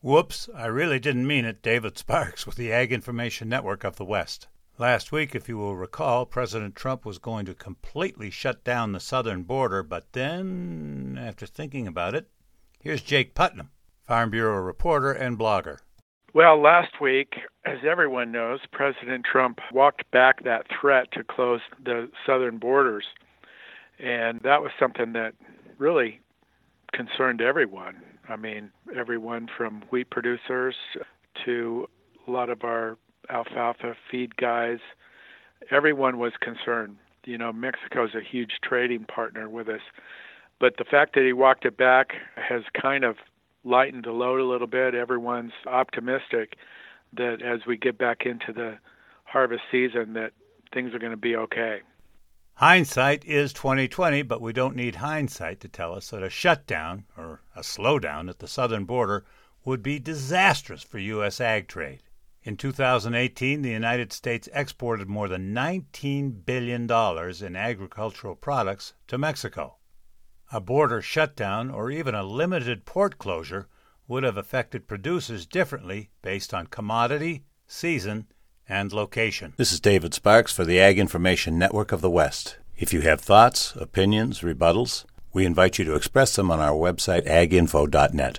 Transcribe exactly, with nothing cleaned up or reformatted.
Whoops, I really didn't mean it. David Sparks with the Ag Information Network of the West. Last week, if you will recall, President Trump was going to completely shut down the southern border, but then, after thinking about it, here's Jake Putnam, Farm Bureau reporter and blogger. Well, last week, as everyone knows, President Trump walked back that threat to close the southern borders, and that was something that really concerned everyone. I mean, everyone from wheat producers to a lot of our alfalfa feed guys, everyone was concerned. You know, Mexico's a huge trading partner with us. But the fact that he walked it back has kind of lightened the load a little bit. Everyone's optimistic that as we get back into the harvest season that things are going to be okay. Hindsight is twenty twenty, but we don't need hindsight to tell us that a shutdown or a slowdown at the southern border would be disastrous for U S ag trade. In two thousand eighteen, the United States exported more than nineteen billion dollars in agricultural products to Mexico. A border shutdown or even a limited port closure would have affected producers differently based on commodity, season, and location. This is David Sparks for the Ag Information Network of the West. If you have thoughts, opinions, rebuttals, we invite you to express them on our website, ag info dot net.